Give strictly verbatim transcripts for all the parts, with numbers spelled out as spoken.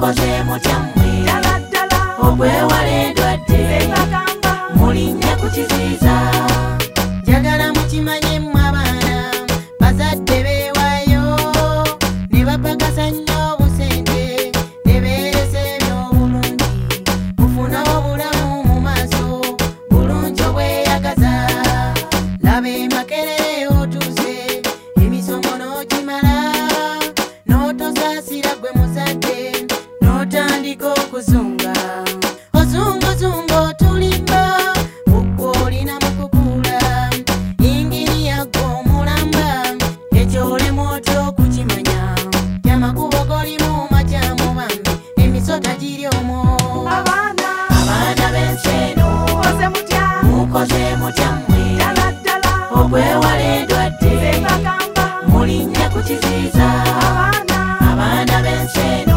mukoze mutya mmwe okwewala endwadde mulinnya ku kiziiza. Njagala mukimanye mmwe abaana bazadde beewayo ne bapakasa nnyo obusente ne beeresa ebyobulungi bufuna obulamu mu maaso bulungi obweyagaza. Laba emakerere otuuse emisomo n'ogimala n'otosaasira gwe muzadde n'otandika okuzunga ozunguzunga otulimba ukwo olina mukukula ingini yagwo omulamba ekyo olemu otya okukimanya kyamakubo golimu makyamu bambi emisota giri omwo. Abaana b'ensi eno mukoze mutya mmwe okwewala endwadde mulinnya ku kiziiza. Abaana b'ensi eno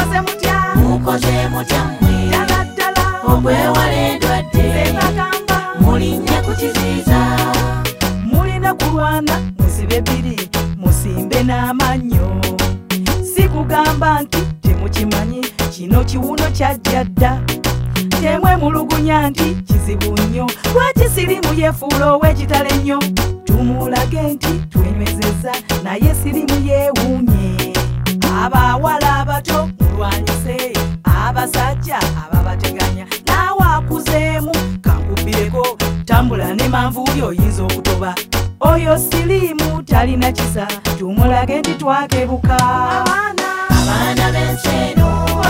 mukoze mutya mmwe okwewala endwadde mulinnya ku kiziiza. Mulina kulwana musibe bbiri musimbe n'amannyo, si kugamba nti temukimanyi kino kiwuno kyajja dda. Temwemulugunya nti kizibu nnyo lwaki sirimu yeefuula ow'ekitale nnyo. Tumulage nti twenywezezza naye sirimu yeewuunye. Abawala abato mulwanyise abasajja ababateganya naawe akuzeemu kankubireko tambula ne manvuuli oyinza okutoba. Oyo sirimu talina kisa tumulage nti twakebuka. Abaana b'ensi eno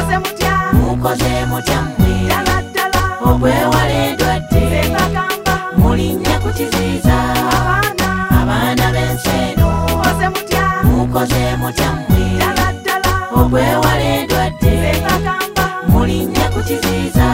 mukoze mutya mmwe okwewala endwadde mulinnya ku kiziiza. Abaana b'ensi eno mukoze mutya mmwe okwewala endwadde mulinnya ku kiziiza.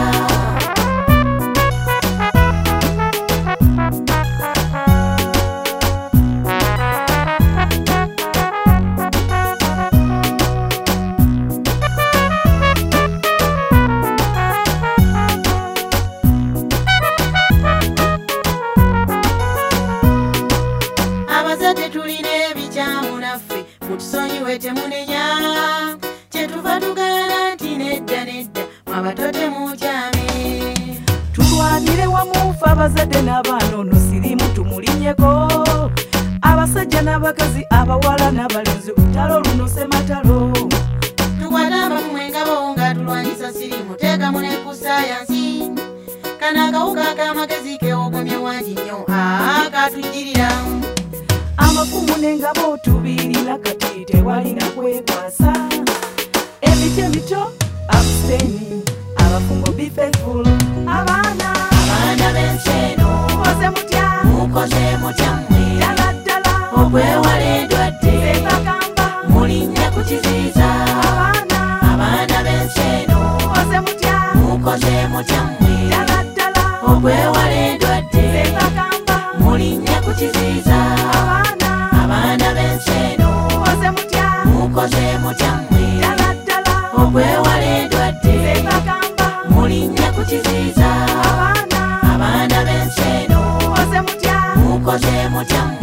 Abazadde tulina ebikyamu naffe mutusonyiwe temunenya kyetuva tugana nti nedda nedda mwabato temukyame. Tulwanire wamu ffe abazadde n'abaana ono sirimu tumulinnyeko. Abasajja n'abakazi abawala n'abalenzi lutalo luno sematalo. Tukwate abamu engabo nga tulwanyisa sirimu teekamu ne ku saayansi. Kano akawuka ak'amagezi keogomye wangi nnyo aa katujjirira. Amafumu n'engabo tubirina kati tewalina kwekwasa. Emiti emito abstain abafumbo be faithful. Abaana b'ensi eno mukoze mutya mmwe okwewala endwadde mulinnya ku kiziiza. Abaana b'ensi eno mukoze mutya mmwe okwewala endwadde mulinnya ku kiziiza. Abaana b'ensi eno mukoze mutya mmwe okwewala endwadde mulinnya ku kiziiza. Abaana b'ensi eno mukoze mutya mmwe